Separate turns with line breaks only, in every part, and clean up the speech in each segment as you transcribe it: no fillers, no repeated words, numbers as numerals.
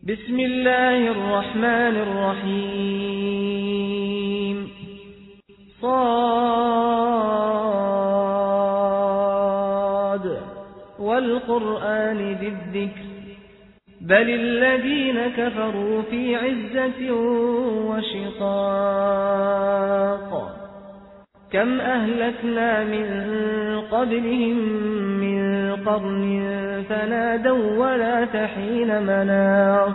بسم الله الرحمن الرحيم صاد والقرآن ذي الذكر بل الذين كفروا في عزة وشقاق كم أهلكنا من قبلهم من قرن فنادوا ولا تحين مناص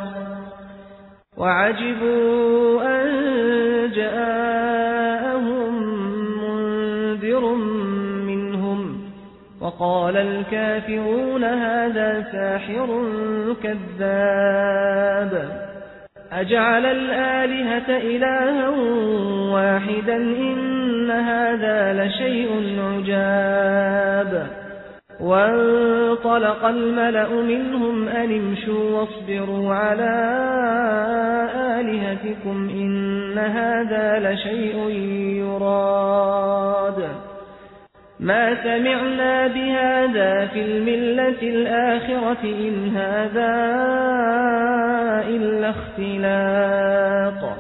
وعجبوا أن جاءهم منذر منهم وقال الكافرون هذا ساحر كذاب أجعل الآلهة إلها واحدا إن هذا لشيء عجاب وانطلق الملأ منهم أن امشوا واصبروا على آلهتكم إن هذا لشيء يراد ما سمعنا بهذا في الملة الآخرة إن هذا إلا اختلاق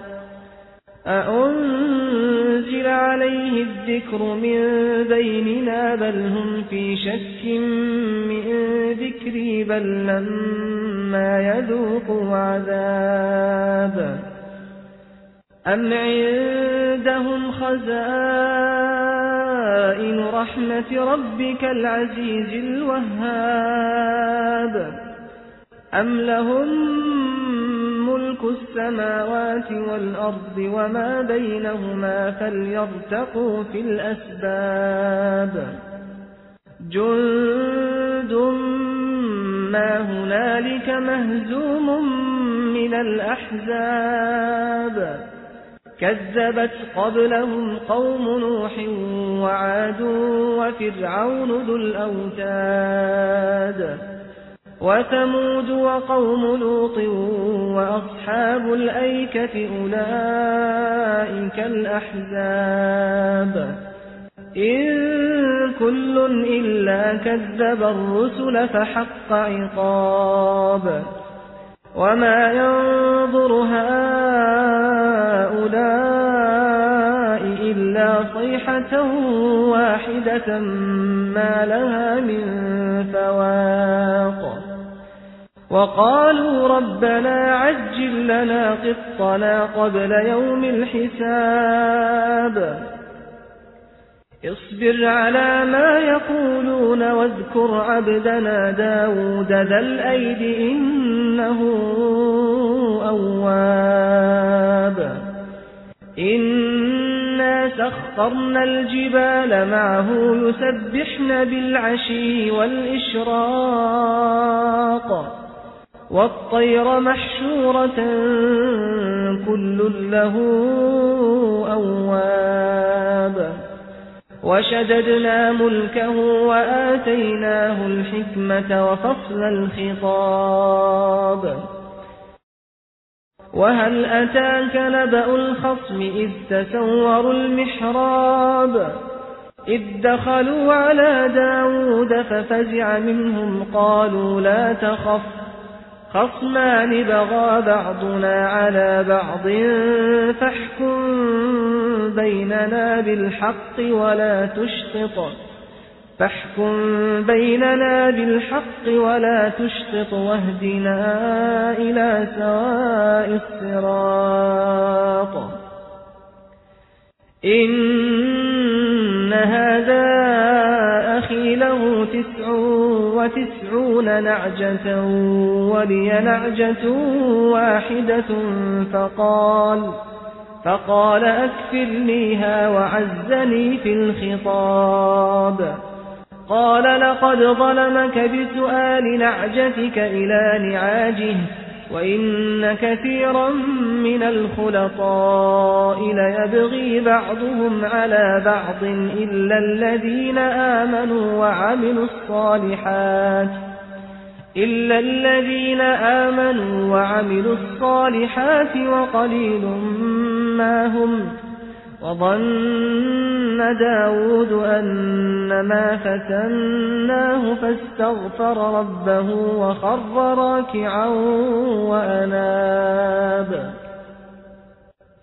أأنزل عليه الذكر من بيننا بل هم في شك من ذكري بل لما يذوقوا عذاب أم عندهم خزائن رحمة ربك العزيز الوهاب أم لهم ملك السماوات والأرض وما بينهما فليرتقوا في الأسباب جند ما هنالك مهزوم من الأحزاب كذبت قبلهم قوم نوح وعاد وفرعون ذو الأوتاد وثمود وقوم لوط وأصحاب الأيكة أولئك الأحزاب إن كل إلا كذب الرسل فحق عقاب وما ينظر هؤلاء إلا صيحة واحدة ما لها من فواق وقالوا ربنا عجل لنا قطنا قبل يوم الحساب اصبر على ما يقولون واذكر عبدنا داود ذا الأيد إنه أواب إنا سخرنا الجبال معه يسبحن بالعشي والإشراق والطير محشورة كل له أواب وشددنا ملكه وآتيناه الحكمة وفصل الخطاب وهل أتاك نبأ الخصم إذ تسوروا المحراب إذ دخلوا على داود ففزع منهم قالوا لا تخف خصمان بغى بعضنا على بعض فاحكم بيننا بالحق ولا تشطط واهدنا إلى سواء الصراط إن هذا أخي له 99 نعجة ولي نعجة واحدة فقال أكفلنيها وعزني في الخطاب قال لقد ظلمك بسؤال نعجتك إلى نعاجه وإن كثيرا من الخلطاء ليبغي بعضهم على بعض إلا الذين آمنوا وعملوا الصالحات وقليل ما هم وظن داود أنما فتناه فاستغفر ربه وخر راكعا وأناب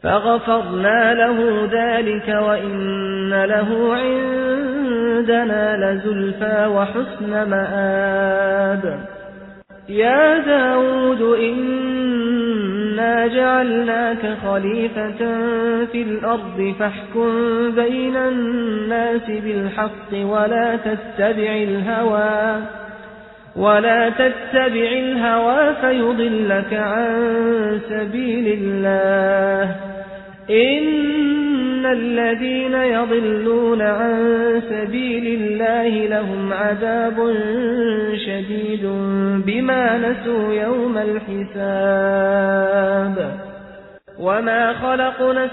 فغفرنا له ذلك وإن له عندنا لزلفى وحسن مآب. يا داود إنا جعلناك خليفة في الأرض فاحكم بين الناس بالحق ولا تتبع الهوى فيضلك عن سبيل الله. إن الذين يضلون عن سبيل الله لهم عذاب شديد بما نسوا يوم الحساب. وما خلقنا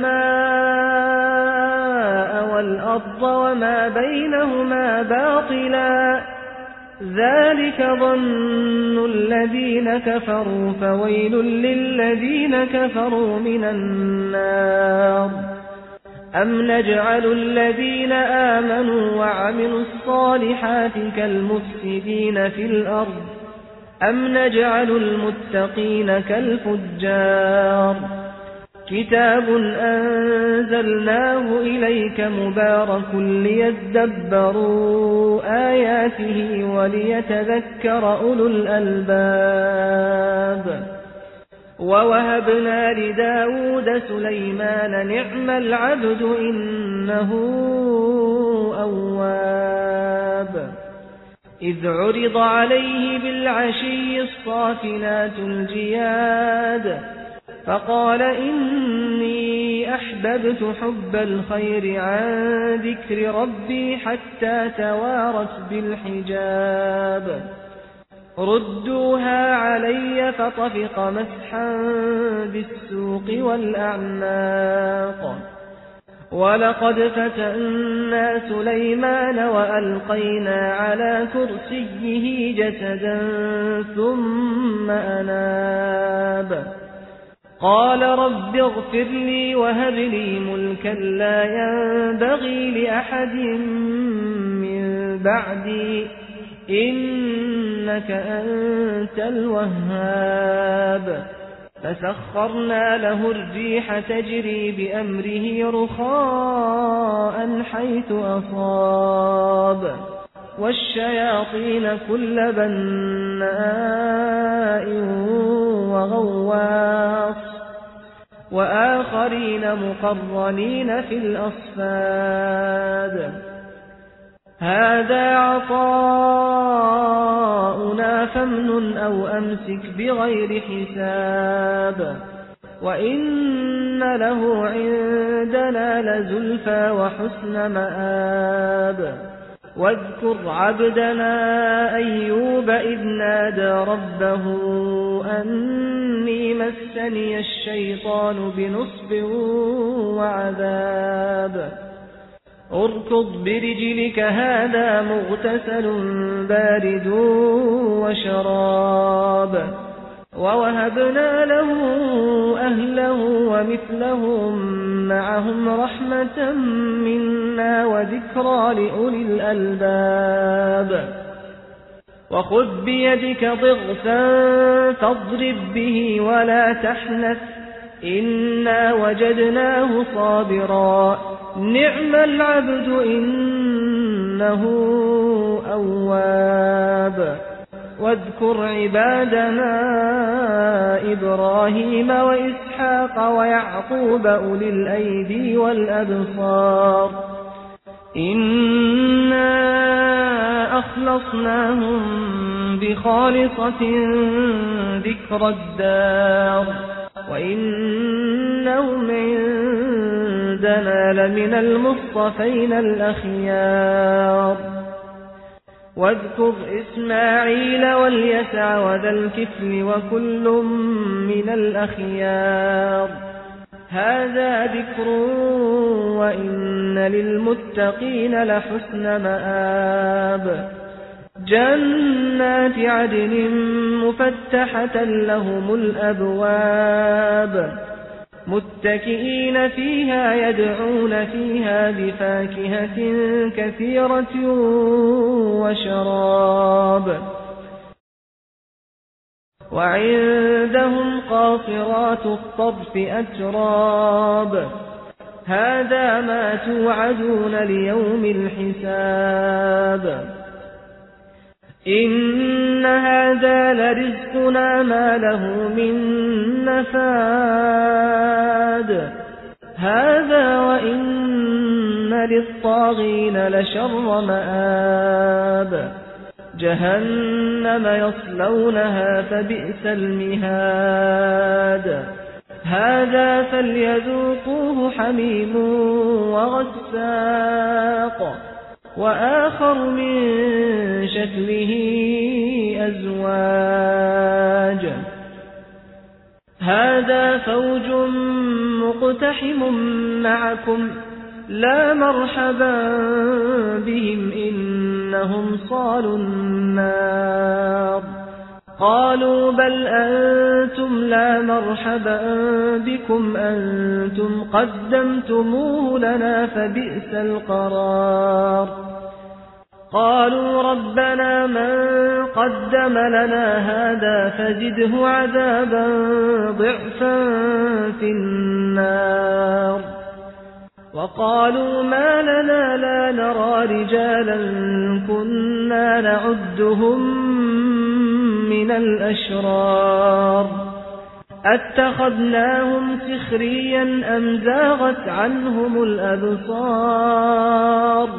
السماء والأرض وما بينهما باطلا ذلك ظن الذين كفروا فويل للذين كفروا من النار. أم نجعل الذين آمنوا وعملوا الصالحات كالمفسدين في الأرض أم نجعل المتقين كالفجار. كتاب أنزلناه إليك مبارك ليدبروا آياته وليتذكر أولو الألباب. ووهبنا لداود سليمان نعم العبد إنه أواب. إذ عرض عليه بالعشي الصافنات الجياد فقال إني أحببت حب الخير عن ذكر ربي حتى توارت بالحجاب. ردوها علي فطفق مسحا بالسوق والأعناق. ولقد فتنا سليمان وألقينا على كرسيه جسدا ثم أناب. قال رب اغفر لي وهب لي ملكا لا ينبغي لأحد من بعدي إنك أنت الوهاب. فسخرنا له الريح تجري بأمره رخاء حيث أصاب والشياطين كل بناء وغواص وآخرين مقرنين في الأصفاد. هذا عطاؤنا فامنن أو أمسك بغير حساب. وإن له عندنا لزلفى وحسن مآب. واذكر عبدنا أيوب إذ نادى ربه أني مسني الشيطان بنصب وعذاب. اركض برجلك هذا مغتسل بارد وشراب. ووهبنا له أهله ومثلهم معهم رحمة منا وذكرى لأولي الألباب. وخذ بيدك ضغثا فاضرب به ولا تحنث إنا وجدناه صابرا نعم العبد إنه أواب. واذكر عبادنا إبراهيم وإسحاق ويعقوب أولي الأيدي والأبصار إنا أخلصناهم بخالصة ذكر الدار وإنهم عندنا لمن المصطفين الأخيار. واذكر إسماعيل واليسع وذا الكفل وكل من الأخيار هذا ذكر وإن للمتقين لحسن مآب. جنات عدن مفتحة لهم الأبواب متكئين فيها يدعون فيها بفاكهة كثيرة وشراب وعندهم قاصرات الطرف أتراب هذا ما توعدون ليوم الحساب إن هذا لرزقنا ما له من نفاد هذا وإن للطاغين لشر مآب جهنم يصلونها فبئس المهاد هذا فليذوقوه حميم وغساق وآخر من شكله أزواج هذا فوج مقتحم معكم لا مرحبا بهم إنهم صالوا النار قالوا بل أنتم لا مرحبا بكم أنتم قدمتموه لنا فبئس القرار قالوا ربنا من قدم لنا هذا فزده عذابا ضعفا في النار وقالوا ما لنا لا نرى رجالا كنا نعدهم من الأشرار أتخذناهم سخريا أم زاغت عنهم الأبصار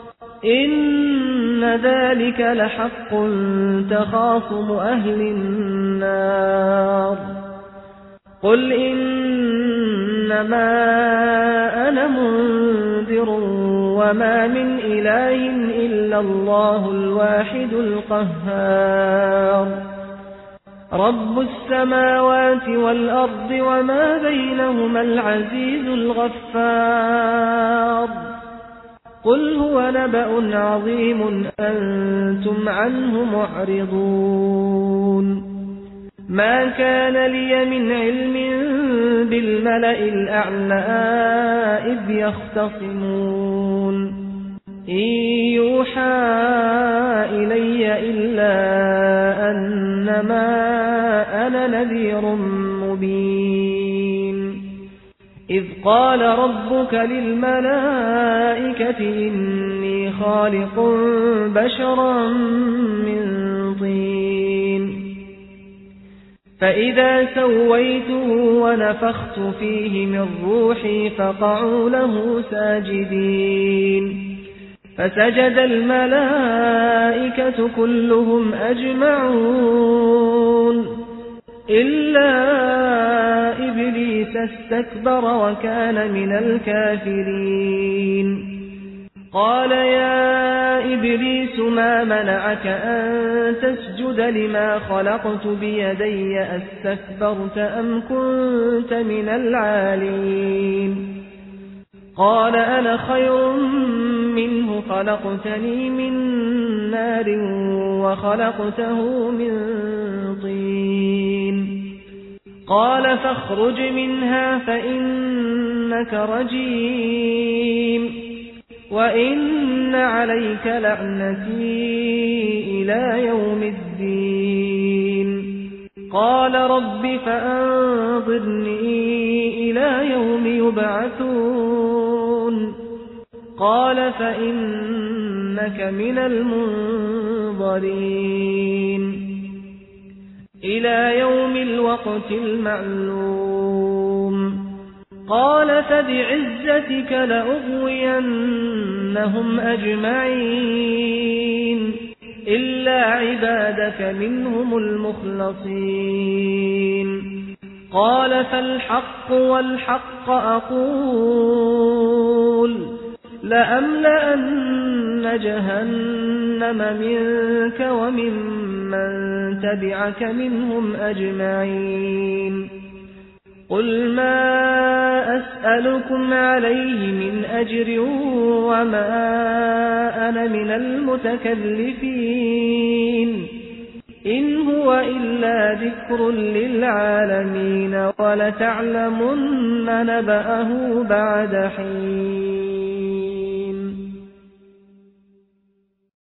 إن ذلك لحق تخاصم أهل النار قل إنما أنا منذر وما من إله إلا الله الواحد القهار رب السماوات والأرض وما بينهما العزيز الغفار قل هو نبأ عظيم أنتم عنه معرضون ما كان لي من علم بالملأ الأعلى إذ يختصمون إن يوحى إلي إلا أنما أنا نذير مبين إذ قال ربك للملائكة إني خالق بشرا من طين فإذا سويته ونفخت فيه من روحي فقعوا له ساجدين فسجد الملائكة كلهم أجمعون إلا إبليس استكبر وكان من الكافرين قال يا إبليس ما منعك أن تسجد لما خلقت بيدي أستكبرت أم كنت من العالين قال أنا خير منه خلقتني من نار وخلقته من طين قال فاخرج منها فإنك رجيم وإن عليك لعنتي إلى يوم الدين قال رب فأنظرني إلى يوم يبعثون قال فإنك من المنظرين إلى يوم الوقت المعلوم قال فبعزتك لأغوينهم أجمعين إلا عبادك منهم المخلصين قال فالحق والحق أقول لأملأن جهنم منك وممن تبعك منهم أجمعين قل ما أسألكم عليه من أجر وما أنا من المتكلفين إن هو إلا ذكر للعالمين ولتعلمن نبأه بعد حين